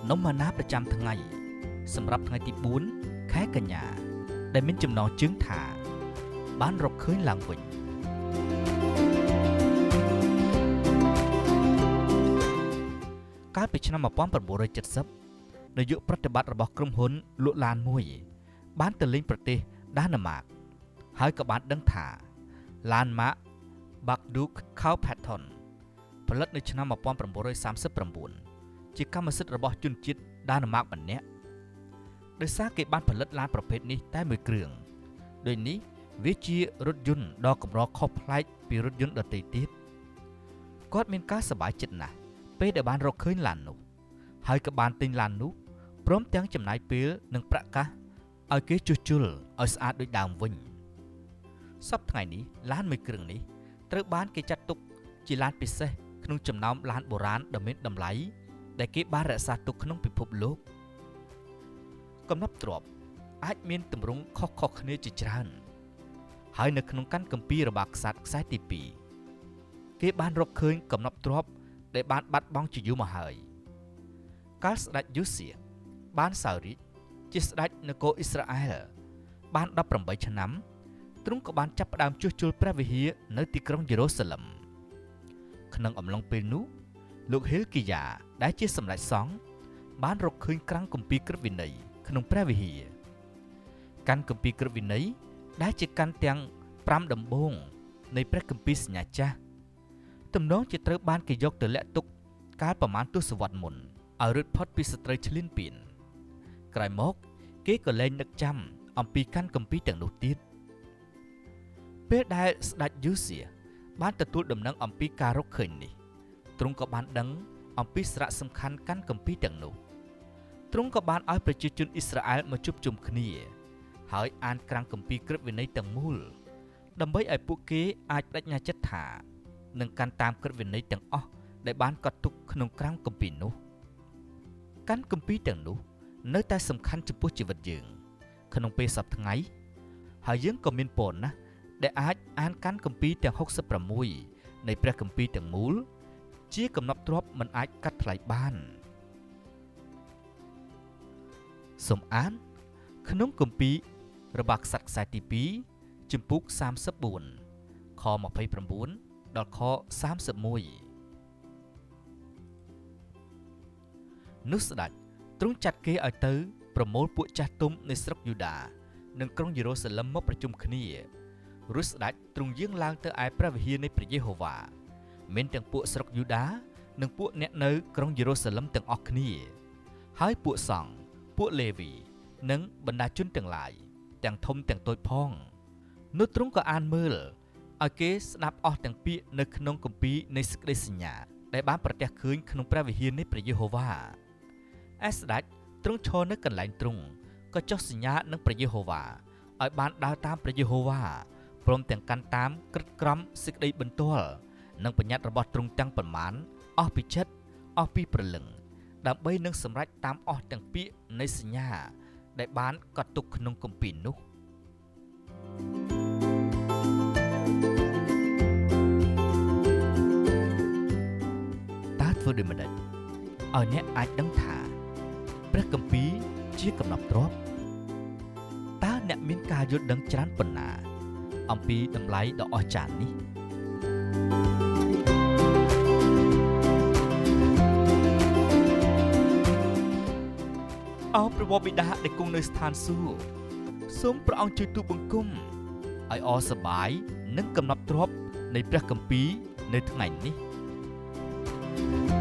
នំម៉ាណាប្រចាំថ្ងៃសម្រាប់ថ្ងៃទី4ខែកញ្ញាដែលមានចំណងជើងថាបានរកឃើញឡើងវិញកាលពីឆ្នាំ1970នាយកប្រតិបត្តិរបស់ក្រុមហ៊ុនលក់ឡានមួយបានទៅលេងប្រទេសដាណឺម៉ាកហើយក៏បានដឹងថាឡានម៉ាក Bagduk Cowpatton ផលិតនៅឆ្នាំ1939ជាកម្មសិទ្ធិរបស់ជនជាតិដាណឺម៉ាកម្នាក់ដោយសារគេបានផលិតឡានប្រភេទនេះតែមួយគ្រឿងដូចនេះវាជារថយន្តដ៏កម្រខុសប្លែកពីរថយន្តដទៃទៀតគាត់មានការសប្បាយចិត្តណាស់ពេលដែលបានរកឃើញឡាននោះហើយក៏បានទិញឡាននោះព្រមទាំងចំណាយពេលនិងប្រាក់កាសឲ្យគេជួសជុលឲ្យស្អាតដូចដើមវិញសប្តាហ៍ថ្ងៃនេះឡានមួយគ្រឿងនេះត្រូវបានគេចាត់ទុកជាឡានពិសេសក្នុងចំណោមឡានបុរាណដ៏មានតម្លៃដែលគេបានរក្សាទុកក្នុងពិភពលោកកំណប់ទ្រព្យអាចមានទម្រង់ខុសៗគ្នាជាច្រើនហើយនៅក្នុងកាន់គម្ពីររបស់ក្សត្រខ្សែទី2គេបានរកឃើញកំណប់ទ្រព្យដែលបានបាត់បង់ជាយូរមកហើយកាលស្ដេចយូសៀបានសោយរាជ្យជាស្ដេចនគរអ៊ីស្រាអែលបាន18ឆ្នាំទ្រង់ក៏បានចាប់ផ្ដើមជួសជុលព្រះវិហារនៅទីក្រុងយេរូសាឡឹមក្នុងអំឡុងពេលនោះលោកហេលគីយ៉ាដែលជាសម្ដេចសង្ឃបានរកឃើញក្រាំងគម្ពីរក្រឹត្យវិន័យក្នុងព្រះវិហារកាន់គម្ពីរក្រឹត្យវិន័យដែលជាកាន់ទាំង5ដំបូងនៃព្រះគម្ពីរសញ្ញាចាស់ទំនងជាត្រូវបានគេយកទៅលាក់ទុកកាលប្រមាណទសវត្សរ៍មុនឲ្យរត់ផុតពីសត្រូវឈ្លានពានក្រោយមកគេក៏លែងនឹកចាំអំពីកាន់គម្ពីរទាំងនោះទៀតពេលដែលស្ដេចយូសៀបានទទួលដំណឹងអំពីការរកឃើញនេះទ្រង់ក៏បានដឹងអំពីសារៈសំខាន់កាន់គម្ពីរទាំងនោះទ្រង់ក៏បានឲ្យប្រជាជនអ៊ីស្រាអែលមកជួបជុំគ្នាហើយអានក្រាំងគម្ពីរក្រឹត្យវិន័យទាំងមូលដើម្បីឲ្យពួកគេអាចបដិញ្ញាចិត្តថានឹងកាន់តាមក្រឹត្យវិន័យទាំងអស់ដែលបានកត់ទុកក្នុងក្រាំងគម្ពីរនោះកាន់គម្ពីរទាំងនោះនៅតែសំខាន់ចំពោះជីវិតយើងក្នុងពេលសប្តាហ៍ថ្ងៃហើយយើងក៏មានពរណាស់ដែលអាចអានកាន់គម្ពីរទាំង66នៃព្រះគម្ពីរទាំងមូលជាកំណប់ទ្រព្យមិនអាចកាត់ថ្លៃបានសូមអានក្នុងគម្ពីររបស់ក្សត្រខ្សែទី2ជំពូក34ខ29ដល់ខ31នោះស្ដេចទ្រង់ចាត់គេឲ្យទៅប្រមូលពួកចាស់ទុំនៃស្រុកយូដានិងក្រុងយេរូសាឡឹមមកប្រជុំគ្នារួចស្ដេចទ្រង់យាងឡើងទៅឯព្រះវិហារនៃព្រះយេហូវ៉ាមានទាំងពួកស្រុកយូដានិងពួកអ្នកនៅក្រុងយេរូសាឡឹមទាំងអស់គ្នាហើយពួកសង្ឃពួកលេវីនិងបណ្ដាជនទាំងឡាយទាំងធំទាំងតូចផងនោះទ្រង់ក៏អានមើលឲ្យគេស្ដាប់អស់ទាំងពាក្យនៅក្នុងគម្ពីរនៃសេចក្តីសញ្ញាដែលបានប្រទះឃើញក្នុងព្រះវិហារនៃព្រះយេហូវ៉ាឯស្ដេចទ្រង់ឈរនៅកន្លែងទ្រង់ក៏ចុះសញ្ញានឹងព្រះយេហូវ៉ាឲ្យបានដើរតាមព្រះយេហូវ៉ាព្រមទាំងកាន់តាមក្រឹតក្រមសេចក្តីបន្ទាល់និងបញ្ញត្តិរបស់ទ្រង់ទាំងប៉ុន្មានអស់ពីចិត្តអស់ពីព្រលឹងដើម្បីនឹងសម្រេចតាមអស់ទាំងពាក្យនៃសញ្ញាដែលបានកត់ទុកក្នុងគម្ពីរនោះតើធ្វើដូចម្តេចឲ្យអ្នកអាចដឹងថាព្រះគម្ពីរជាកំណប់ទ្រព្យតើអ្នកមានការយល់ដឹងច្រើនប៉ុណ្ណាអំពីតម្លៃដ៏អស្ចារ្យនេះអោព្រះបិតាដែលគង់នៅស្ថានសួគ៌សូមព្រះអង្គជួយទូលបង្គំឲ្យអរសប្បាយនឹងកំណប់ទ្រព្យនៃព្រះគម្ពីរនៅថ្ងៃនេះ